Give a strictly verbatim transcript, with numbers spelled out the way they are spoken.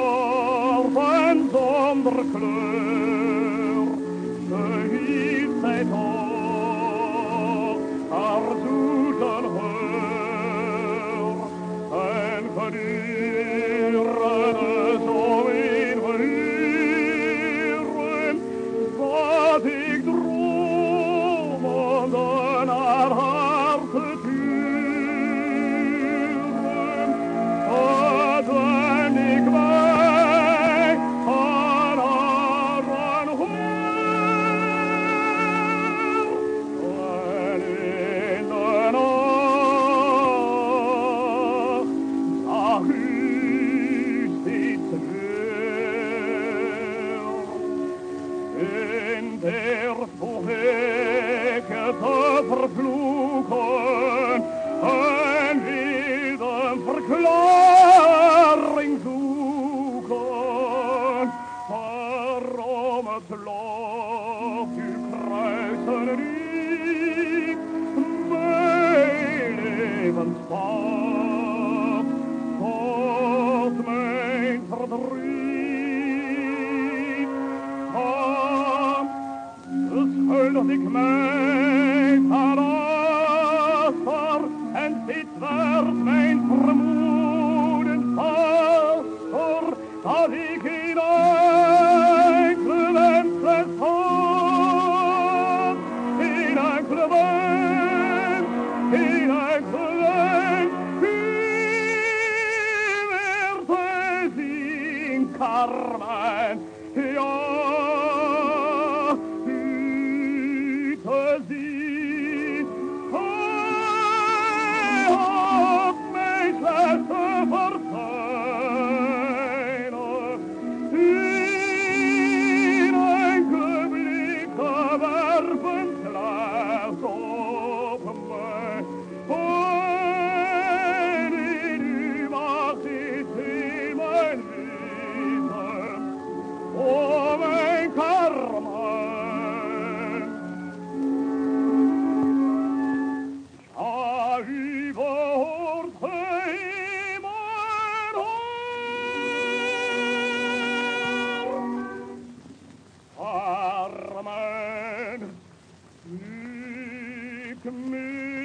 zwart en zonder kleur, behield zij toch haar zoete geur. En gedurende zoveel uren zat ik dromende naar haar te turen, hadden ik mij aan haar aangehoord. En in de nacht zag u steeds weer. In der vroeg ik te vervloeken en wilde een verklaring zoeken waarom het lot u kruisen riep, mijn levenspad tot mijn verdriet. Want beschuldigd ik mij van afval en dit werd mijn vermoeden vaster, dat ik geen enkele wens had, geen enkele wens, geen enkele wens, u weer te zien, Carmen, ja. Oh, mijn Carmen, ja, u wordt in mijn hart. Carmen, ik mis